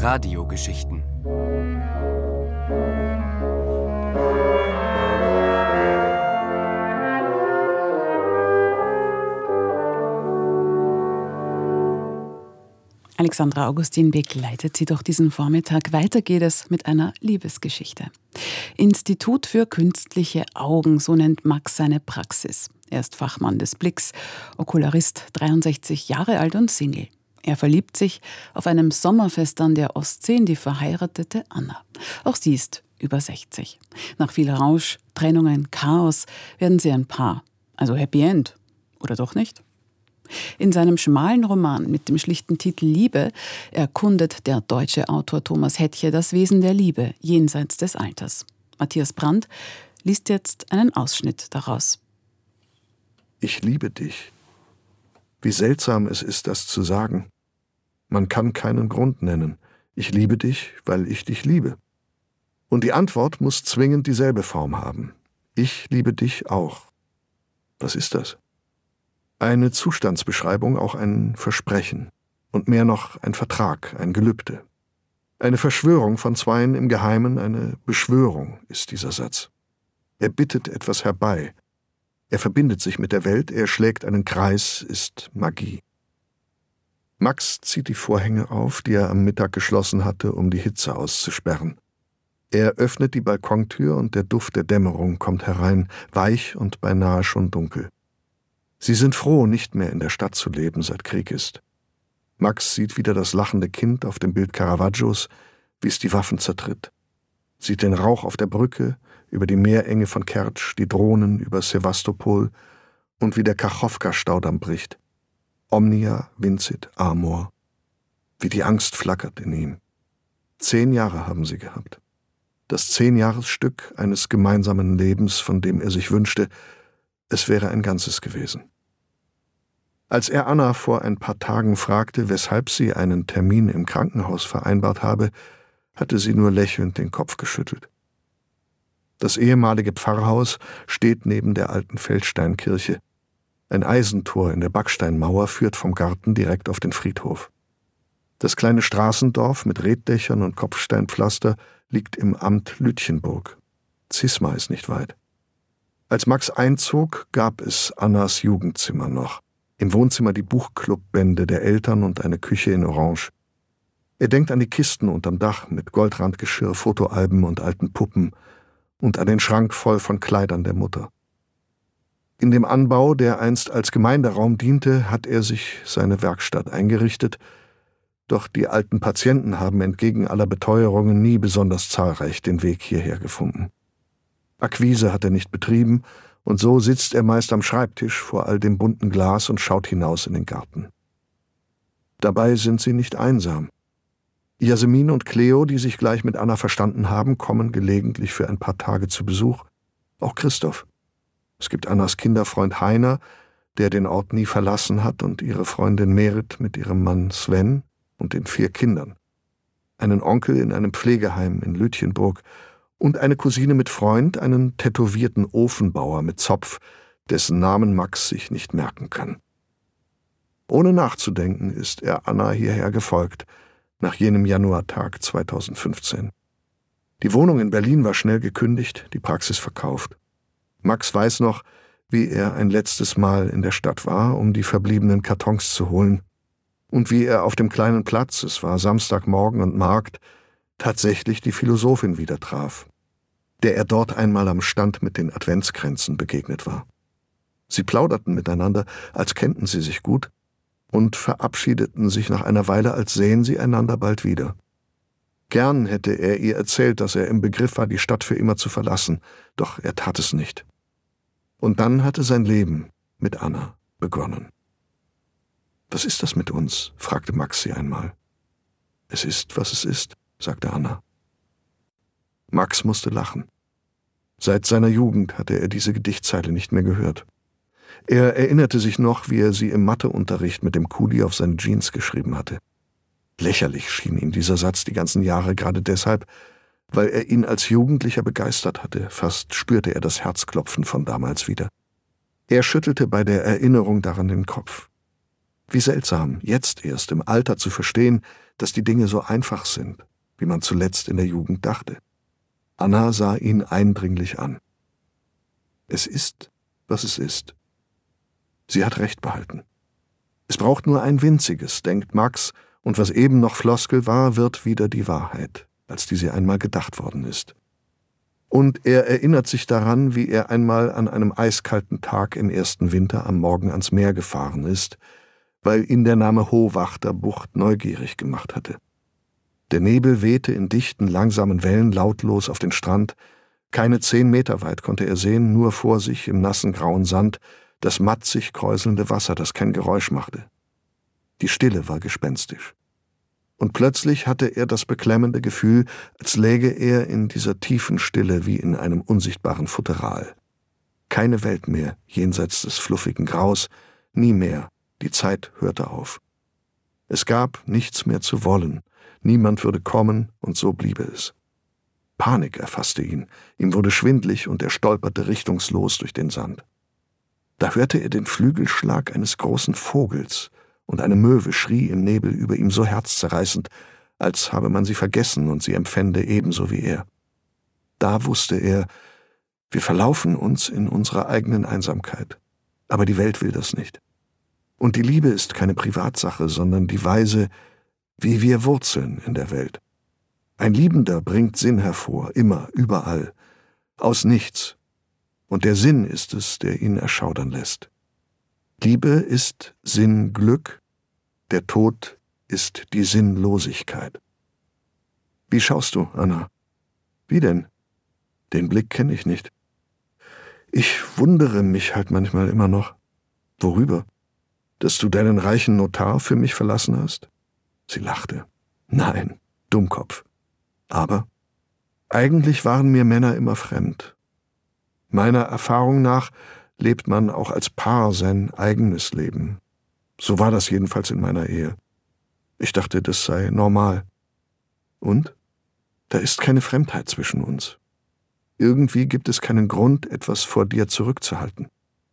Radiogeschichten. Alexandra Augustin begleitet Sie durch diesen Vormittag. Weiter geht es mit einer Liebesgeschichte. Institut für künstliche Augen, so nennt Max seine Praxis. Er ist Fachmann des Blicks, Okularist, 63 Jahre alt und Single. Er verliebt sich auf einem Sommerfest an der Ostsee in die verheiratete Anna. Auch sie ist über 60. Nach viel Rausch, Trennungen, Chaos werden sie ein Paar. Also Happy End. Oder doch nicht? In seinem schmalen Roman mit dem schlichten Titel Liebe erkundet der deutsche Autor Thomas Hettche das Wesen der Liebe jenseits des Alters. Matthias Brandt liest jetzt einen Ausschnitt daraus. Ich liebe dich. Wie seltsam es ist, das zu sagen. Man kann keinen Grund nennen. Ich liebe dich, weil ich dich liebe. Und die Antwort muss zwingend dieselbe Form haben. Ich liebe dich auch. Was ist das? Eine Zustandsbeschreibung, auch ein Versprechen. Und mehr noch ein Vertrag, ein Gelübde. Eine Verschwörung von Zweien im Geheimen, eine Beschwörung ist dieser Satz. Er bittet etwas herbei. Er verbindet sich mit der Welt, er schlägt einen Kreis, ist Magie. Max zieht die Vorhänge auf, die er am Mittag geschlossen hatte, um die Hitze auszusperren. Er öffnet die Balkontür und der Duft der Dämmerung kommt herein, weich und beinahe schon dunkel. Sie sind froh, nicht mehr in der Stadt zu leben, seit Krieg ist. Max sieht wieder das lachende Kind auf dem Bild Caravaggios, wie es die Waffen zertritt. Sieht den Rauch auf der Brücke, über die Meerenge von Kertsch, die Drohnen über Sevastopol und wie der Kachowka-Staudamm bricht. Omnia vincit amor. Wie die Angst flackert in ihm. 10 Jahre haben sie gehabt. Das 10-Jahres-Stück eines gemeinsamen Lebens, von dem er sich wünschte, es wäre ein Ganzes gewesen. Als er Anna vor ein paar Tagen fragte, weshalb sie einen Termin im Krankenhaus vereinbart habe, hatte sie nur lächelnd den Kopf geschüttelt. Das ehemalige Pfarrhaus steht neben der alten Feldsteinkirche. Ein Eisentor in der Backsteinmauer führt vom Garten direkt auf den Friedhof. Das kleine Straßendorf mit Reetdächern und Kopfsteinpflaster liegt im Amt Lütchenburg. Zisma ist nicht weit. Als Max einzog, gab es Annas Jugendzimmer noch. Im Wohnzimmer die Buchclubbände der Eltern und eine Küche in Orange. Er denkt an die Kisten unterm Dach mit Goldrandgeschirr, Fotoalben und alten Puppen und an den Schrank voll von Kleidern der Mutter. In dem Anbau, der einst als Gemeinderaum diente, hat er sich seine Werkstatt eingerichtet, doch die alten Patienten haben entgegen aller Beteuerungen nie besonders zahlreich den Weg hierher gefunden. Akquise hat er nicht betrieben, und so sitzt er meist am Schreibtisch vor all dem bunten Glas und schaut hinaus in den Garten. Dabei sind sie nicht einsam. Jasmin und Cleo, die sich gleich mit Anna verstanden haben, kommen gelegentlich für ein paar Tage zu Besuch. Auch Christoph. Es gibt Annas Kinderfreund Heiner, der den Ort nie verlassen hat, und ihre Freundin Merit mit ihrem Mann Sven und den 4 Kindern. Einen Onkel in einem Pflegeheim in Lütchenburg und eine Cousine mit Freund, einen tätowierten Ofenbauer mit Zopf, dessen Namen Max sich nicht merken kann. Ohne nachzudenken ist er Anna hierher gefolgt, nach jenem Januartag 2015. Die Wohnung in Berlin war schnell gekündigt, die Praxis verkauft. Max weiß noch, wie er ein letztes Mal in der Stadt war, um die verbliebenen Kartons zu holen, und wie er auf dem kleinen Platz, es war Samstagmorgen und Markt, tatsächlich die Philosophin wieder traf, der er dort einmal am Stand mit den Adventskränzen begegnet war. Sie plauderten miteinander, als kennten sie sich gut, und verabschiedeten sich nach einer Weile, als sähen sie einander bald wieder. Gern hätte er ihr erzählt, dass er im Begriff war, die Stadt für immer zu verlassen, doch er tat es nicht. Und dann hatte sein Leben mit Anna begonnen. »Was ist das mit uns?« fragte Max sie einmal. »Es ist, was es ist«, sagte Anna. Max musste lachen. Seit seiner Jugend hatte er diese Gedichtzeile nicht mehr gehört. Er erinnerte sich noch, wie er sie im Matheunterricht mit dem Kuli auf seine Jeans geschrieben hatte. Lächerlich schien ihm dieser Satz die ganzen Jahre, gerade deshalb, weil er ihn als Jugendlicher begeistert hatte. Fast spürte er das Herzklopfen von damals wieder. Er schüttelte bei der Erinnerung daran den Kopf. Wie seltsam, jetzt erst im Alter zu verstehen, dass die Dinge so einfach sind, wie man zuletzt in der Jugend dachte. Anna sah ihn eindringlich an. Es ist, was es ist. Sie hat recht behalten. Es braucht nur ein winziges, denkt Max, und was eben noch Floskel war, wird wieder die Wahrheit, als die sie einmal gedacht worden ist. Und er erinnert sich daran, wie er einmal an einem eiskalten Tag im ersten Winter am Morgen ans Meer gefahren ist, weil ihn der Name Hohwachterbucht neugierig gemacht hatte. Der Nebel wehte in dichten, langsamen Wellen lautlos auf den Strand. Keine 10 Meter weit konnte er sehen, nur vor sich im nassen grauen Sand das matzig kräuselnde Wasser, das kein Geräusch machte. Die Stille war gespenstisch. Und plötzlich hatte er das beklemmende Gefühl, als läge er in dieser tiefen Stille wie in einem unsichtbaren Futteral. Keine Welt mehr jenseits des fluffigen Graus, nie mehr, die Zeit hörte auf. Es gab nichts mehr zu wollen, niemand würde kommen, und so bliebe es. Panik erfasste ihn, ihm wurde schwindlig und er stolperte richtungslos durch den Sand. Da hörte er den Flügelschlag eines großen Vogels, und eine Möwe schrie im Nebel über ihm so herzzerreißend, als habe man sie vergessen und sie empfände ebenso wie er. Da wusste er, wir verlaufen uns in unserer eigenen Einsamkeit, aber die Welt will das nicht. Und die Liebe ist keine Privatsache, sondern die Weise, wie wir wurzeln in der Welt. Ein Liebender bringt Sinn hervor, immer, überall, aus nichts. Und der Sinn ist es, der ihn erschaudern lässt. Liebe ist Sinnglück, der Tod ist die Sinnlosigkeit. Wie schaust du, Anna? Wie denn? Den Blick kenne ich nicht. Ich wundere mich halt manchmal immer noch. Worüber? Dass du deinen reichen Notar für mich verlassen hast? Sie lachte. Nein, Dummkopf. Aber eigentlich waren mir Männer immer fremd. Meiner Erfahrung nach lebt man auch als Paar sein eigenes Leben. So war das jedenfalls in meiner Ehe. Ich dachte, das sei normal. Und? Da ist keine Fremdheit zwischen uns. Irgendwie gibt es keinen Grund, etwas vor dir zurückzuhalten.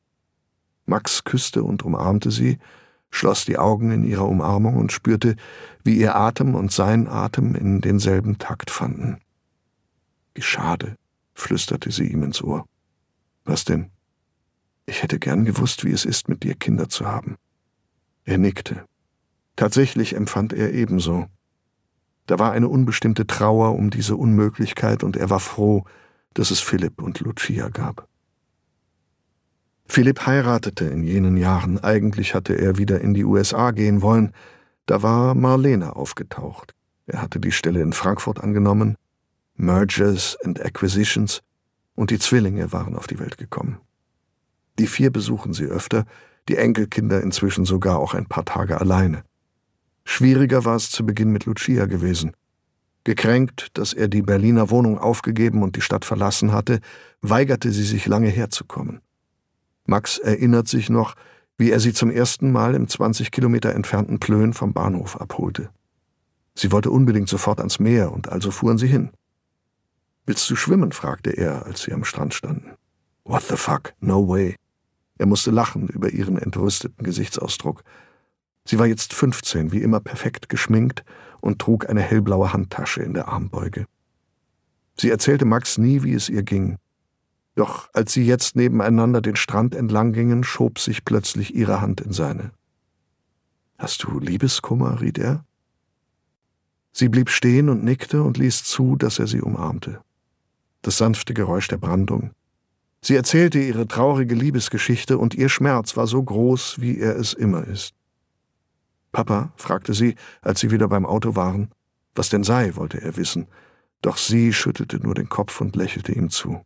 Max küsste und umarmte sie, schloss die Augen in ihrer Umarmung und spürte, wie ihr Atem und sein Atem in denselben Takt fanden. Wie schade, flüsterte sie ihm ins Ohr. Was denn? Ich hätte gern gewusst, wie es ist, mit dir Kinder zu haben. Er nickte. Tatsächlich empfand er ebenso. Da war eine unbestimmte Trauer um diese Unmöglichkeit und er war froh, dass es Philipp und Lucia gab. Philipp heiratete in jenen Jahren. Eigentlich hatte er wieder in die USA gehen wollen. Da war Marlene aufgetaucht. Er hatte die Stelle in Frankfurt angenommen, Mergers and Acquisitions, und die Zwillinge waren auf die Welt gekommen. Die 4 besuchen sie öfter, die Enkelkinder inzwischen sogar auch ein paar Tage alleine. Schwieriger war es zu Beginn mit Lucia gewesen. Gekränkt, dass er die Berliner Wohnung aufgegeben und die Stadt verlassen hatte, weigerte sie sich lange herzukommen. Max erinnert sich noch, wie er sie zum ersten Mal im 20 Kilometer entfernten Plön vom Bahnhof abholte. Sie wollte unbedingt sofort ans Meer, und also fuhren sie hin. »Willst du schwimmen?« fragte er, als sie am Strand standen. »What the fuck? No way.« Er musste lachen über ihren entrüsteten Gesichtsausdruck. Sie war jetzt 15, wie immer perfekt geschminkt und trug eine hellblaue Handtasche in der Armbeuge. Sie erzählte Max nie, wie es ihr ging. Doch als sie jetzt nebeneinander den Strand entlang gingen, schob sich plötzlich ihre Hand in seine. »Hast du Liebeskummer?« riet er. Sie blieb stehen und nickte und ließ zu, dass er sie umarmte. Das sanfte Geräusch der Brandung. Sie erzählte ihre traurige Liebesgeschichte und ihr Schmerz war so groß, wie er es immer ist. »Papa?« fragte sie, als sie wieder beim Auto waren. Was denn sei, wollte er wissen. Doch sie schüttelte nur den Kopf und lächelte ihm zu.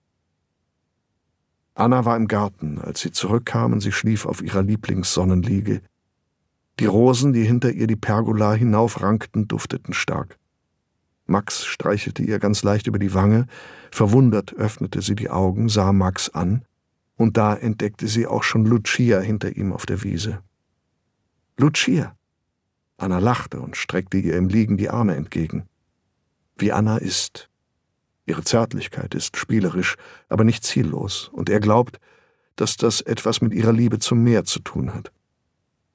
Anna war im Garten. Als sie zurückkamen, sie schlief auf ihrer Lieblingssonnenliege. Die Rosen, die hinter ihr die Pergola hinaufrankten, dufteten stark. Max streichelte ihr ganz leicht über die Wange. Verwundert öffnete sie die Augen, sah Max an, und da entdeckte sie auch schon Lucia hinter ihm auf der Wiese. »Lucia!« Anna lachte und streckte ihr im Liegen die Arme entgegen. Wie Anna ist. Ihre Zärtlichkeit ist spielerisch, aber nicht ziellos, und er glaubt, dass das etwas mit ihrer Liebe zum Meer zu tun hat.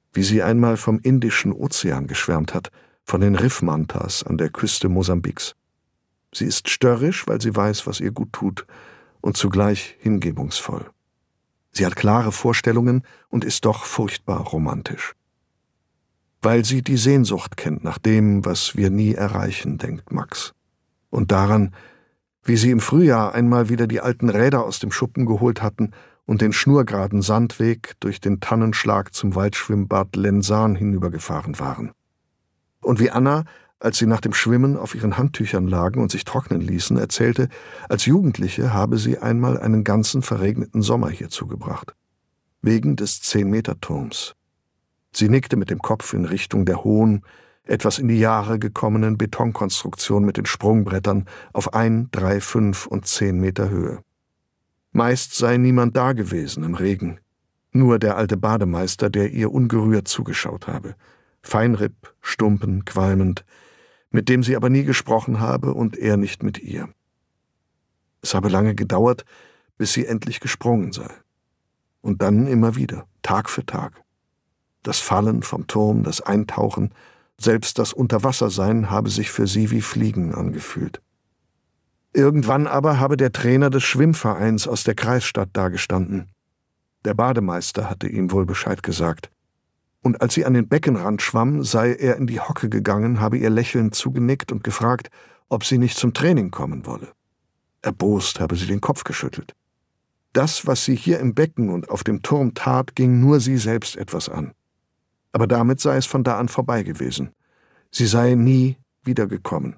wie sie einmal vom Indischen Ozean geschwärmt hat, von den Riffmantas an der Küste Mosambiks. Sie ist störrisch, weil sie weiß, was ihr gut tut, und zugleich hingebungsvoll. Sie hat klare Vorstellungen und ist doch furchtbar romantisch. Weil sie die Sehnsucht kennt nach dem, was wir nie erreichen, denkt Max. Und daran, wie sie im Frühjahr einmal wieder die alten Räder aus dem Schuppen geholt hatten und den schnurgeraden Sandweg durch den Tannenschlag zum Waldschwimmbad Lensahn hinübergefahren waren. Und wie Anna, als sie nach dem Schwimmen auf ihren Handtüchern lagen und sich trocknen ließen, erzählte, als Jugendliche habe sie einmal einen ganzen verregneten Sommer hier zugebracht. Wegen des 10-Meter-Turms. Sie nickte mit dem Kopf in Richtung der hohen, etwas in die Jahre gekommenen Betonkonstruktion mit den Sprungbrettern auf 1, 3, 5 und 10 Meter Höhe. Meist sei niemand da gewesen im Regen, nur der alte Bademeister, der ihr ungerührt zugeschaut habe, Feinripp, stumpen, qualmend, mit dem sie aber nie gesprochen habe und er nicht mit ihr. Es habe lange gedauert, bis sie endlich gesprungen sei. Und dann immer wieder, Tag für Tag. Das Fallen vom Turm, das Eintauchen, selbst das Unterwassersein habe sich für sie wie Fliegen angefühlt. Irgendwann aber habe der Trainer des Schwimmvereins aus der Kreisstadt dagestanden. Der Bademeister hatte ihm wohl Bescheid gesagt. Und als sie an den Beckenrand schwamm, sei er in die Hocke gegangen, habe ihr lächelnd zugenickt und gefragt, ob sie nicht zum Training kommen wolle. Erbost habe sie den Kopf geschüttelt. Das, was sie hier im Becken und auf dem Turm tat, ging nur sie selbst etwas an. Aber damit sei es von da an vorbei gewesen. Sie sei nie wiedergekommen.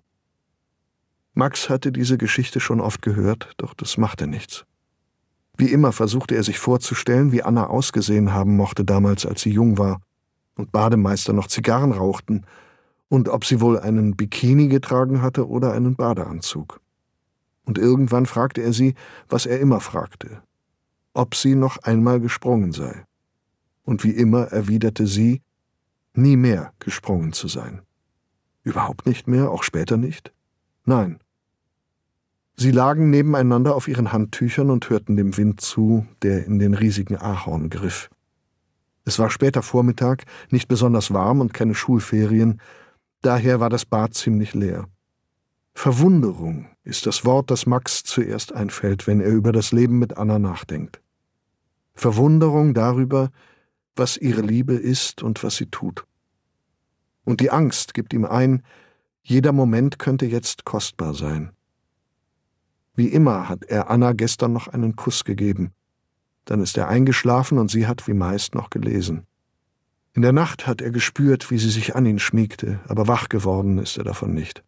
Max hatte diese Geschichte schon oft gehört, doch das machte nichts. Wie immer versuchte er sich vorzustellen, wie Anna ausgesehen haben mochte damals, als sie jung war und Bademeister noch Zigarren rauchten, und ob sie wohl einen Bikini getragen hatte oder einen Badeanzug. Und irgendwann fragte er sie, was er immer fragte, ob sie noch einmal gesprungen sei. Und wie immer erwiderte sie, nie mehr gesprungen zu sein. Überhaupt nicht mehr, auch später nicht? Nein. Sie lagen nebeneinander auf ihren Handtüchern und hörten dem Wind zu, der in den riesigen Ahorn griff. Es war später Vormittag, nicht besonders warm und keine Schulferien, daher war das Bad ziemlich leer. Verwunderung ist das Wort, das Max zuerst einfällt, wenn er über das Leben mit Anna nachdenkt. Verwunderung darüber, was ihre Liebe ist und was sie tut. Und die Angst gibt ihm ein, jeder Moment könnte jetzt kostbar sein. Wie immer hat er Anna gestern noch einen Kuss gegeben. Dann ist er eingeschlafen und sie hat wie meist noch gelesen. In der Nacht hat er gespürt, wie sie sich an ihn schmiegte, aber wach geworden ist er davon nicht.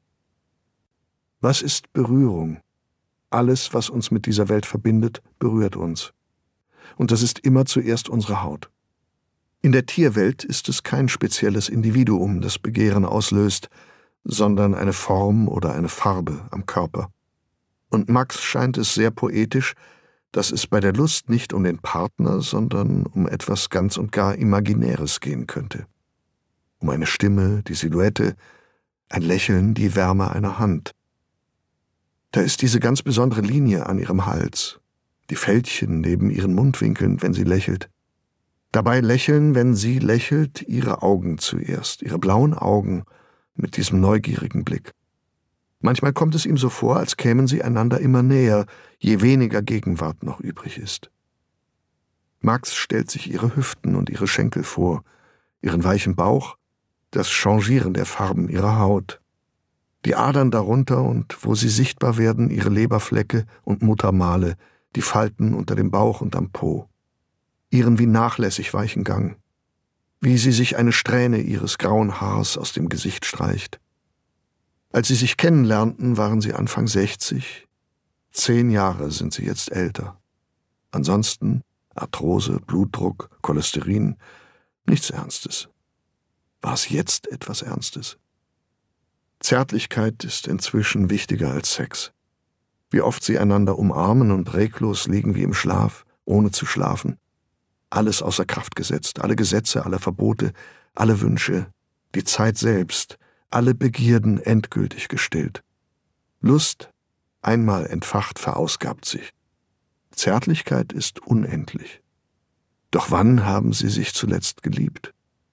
Was ist Berührung? Alles, was uns mit dieser Welt verbindet, berührt uns. Und das ist immer zuerst unsere Haut. In der Tierwelt ist es kein spezielles Individuum, das Begehren auslöst, sondern eine Form oder eine Farbe am Körper. Und Max scheint es sehr poetisch, dass es bei der Lust nicht um den Partner, sondern um etwas ganz und gar Imaginäres gehen könnte. Um eine Stimme, die Silhouette, ein Lächeln, die Wärme einer Hand. Da ist diese ganz besondere Linie an ihrem Hals, die Fältchen neben ihren Mundwinkeln, wenn sie lächelt. Dabei lächeln, wenn sie lächelt, ihre Augen zuerst, ihre blauen Augen mit diesem neugierigen Blick. Manchmal kommt es ihm so vor, als kämen sie einander immer näher, je weniger Gegenwart noch übrig ist. Max stellt sich ihre Hüften und ihre Schenkel vor, ihren weichen Bauch, das Changieren der Farben ihrer Haut, die Adern darunter und, wo sie sichtbar werden, ihre Leberflecke und Muttermale, die Falten unter dem Bauch und am Po, ihren wie nachlässig weichen Gang, wie sie sich eine Strähne ihres grauen Haars aus dem Gesicht streicht. Als sie sich kennenlernten, waren sie Anfang 60. 10 Jahre sind sie jetzt älter. Ansonsten Arthrose, Blutdruck, Cholesterin, nichts Ernstes. War es jetzt etwas Ernstes? Zärtlichkeit ist inzwischen wichtiger als Sex. Wie oft sie einander umarmen und reglos liegen wie im Schlaf, ohne zu schlafen. Alles außer Kraft gesetzt, alle Gesetze, alle Verbote, alle Wünsche, die Zeit selbst, alle Begierden endgültig gestillt. Lust, einmal entfacht, verausgabt sich. Zärtlichkeit ist unendlich. Doch wann haben sie sich zuletzt geliebt?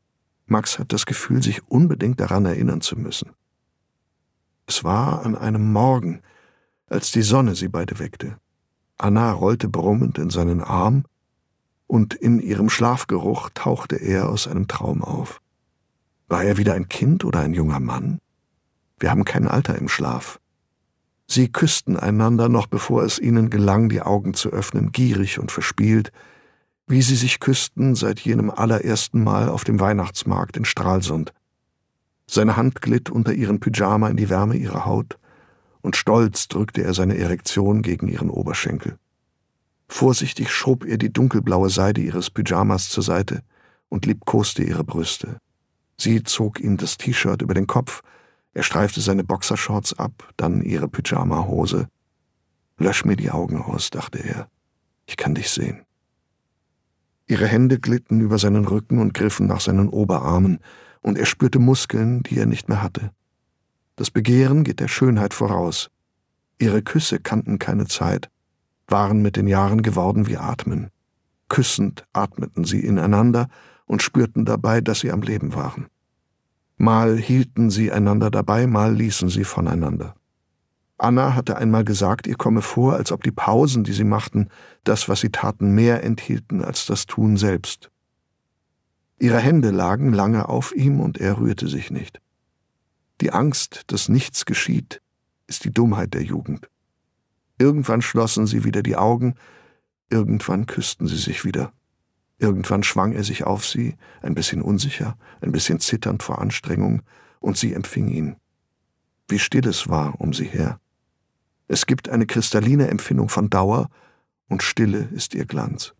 Max hat das Gefühl, sich unbedingt daran erinnern zu müssen. Es war an einem Morgen, als die Sonne sie beide weckte. Anna rollte brummend in seinen Arm, und in ihrem Schlafgeruch tauchte er aus einem Traum auf. War er wieder ein Kind oder ein junger Mann? Wir haben kein Alter im Schlaf. Sie küssten einander, noch bevor es ihnen gelang, die Augen zu öffnen, gierig und verspielt, wie sie sich küssten seit jenem allerersten Mal auf dem Weihnachtsmarkt in Stralsund. Seine Hand glitt unter ihren Pyjama in die Wärme ihrer Haut, und stolz drückte er seine Erektion gegen ihren Oberschenkel. Vorsichtig schob er die dunkelblaue Seide ihres Pyjamas zur Seite und liebkoste ihre Brüste. Sie zog ihm das T-Shirt über den Kopf, er streifte seine Boxershorts ab, dann ihre Pyjamahose. »Lösch mir die Augen aus«, dachte er. »Ich kann dich sehen.« Ihre Hände glitten über seinen Rücken und griffen nach seinen Oberarmen, und er spürte Muskeln, die er nicht mehr hatte. Das Begehren geht der Schönheit voraus. Ihre Küsse kannten keine Zeit, waren mit den Jahren geworden wie Atmen. Küssend atmeten sie ineinander und spürten dabei, dass sie am Leben waren. Mal hielten sie einander dabei, mal ließen sie voneinander. Anna hatte einmal gesagt, ihr komme vor, als ob die Pausen, die sie machten, das, was sie taten, mehr enthielten als das Tun selbst. Ihre Hände lagen lange auf ihm, und er rührte sich nicht. Die Angst, dass nichts geschieht, ist die Dummheit der Jugend. Irgendwann schlossen sie wieder die Augen, irgendwann küssten sie sich wieder. Irgendwann schwang er sich auf sie, ein bisschen unsicher, ein bisschen zitternd vor Anstrengung, und sie empfing ihn. Wie still es war um sie her. Es gibt eine kristalline Empfindung von Dauer, und Stille ist ihr Glanz.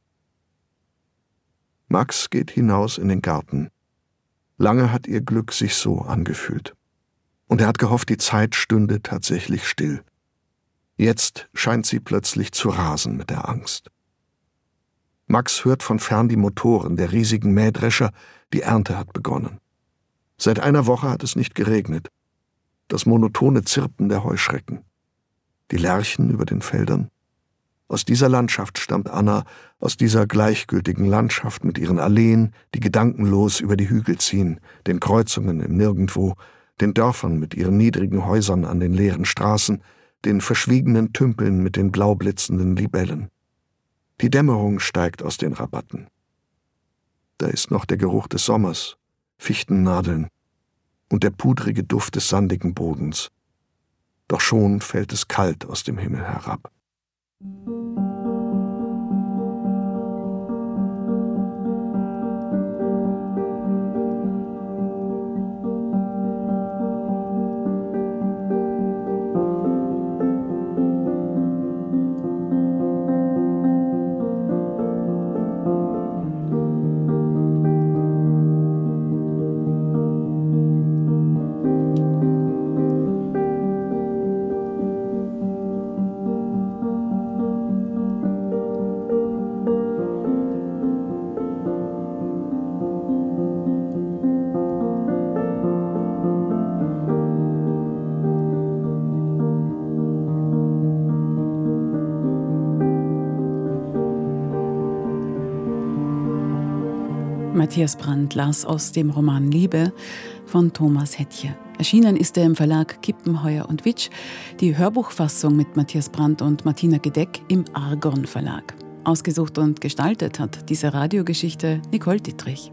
Max geht hinaus in den Garten. Lange hat ihr Glück sich so angefühlt. Und er hat gehofft, die Zeit stünde tatsächlich still. Jetzt scheint sie plötzlich zu rasen mit der Angst. Max hört von fern die Motoren der riesigen Mähdrescher, die Ernte hat begonnen. Seit einer Woche hat es nicht geregnet. Das monotone Zirpen der Heuschrecken. Die Lerchen über den Feldern. Aus dieser Landschaft stammt Anna, aus dieser gleichgültigen Landschaft mit ihren Alleen, die gedankenlos über die Hügel ziehen, den Kreuzungen im Nirgendwo, den Dörfern mit ihren niedrigen Häusern an den leeren Straßen, den verschwiegenen Tümpeln mit den blau blitzenden Libellen. Die Dämmerung steigt aus den Rabatten. Da ist noch der Geruch des Sommers, Fichtennadeln und der pudrige Duft des sandigen Bodens. Doch schon fällt es kalt aus dem Himmel herab. Matthias Brandt las aus dem Roman Liebe von Thomas Hettche. Erschienen ist er im Verlag Kippenheuer und Witsch, die Hörbuchfassung mit Matthias Brandt und Martina Gedeck im Argon Verlag. Ausgesucht und gestaltet hat diese Radiogeschichte Nicole Dittrich.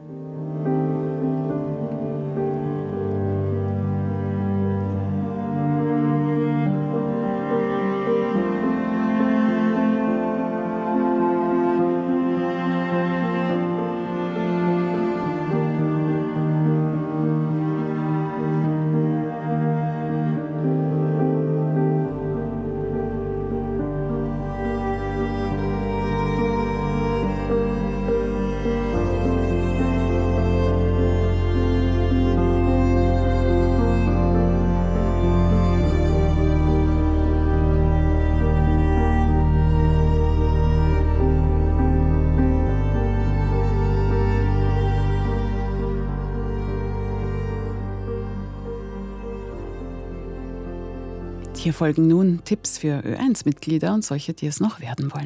Hier folgen nun Tipps für Ö1-Mitglieder und solche, die es noch werden wollen.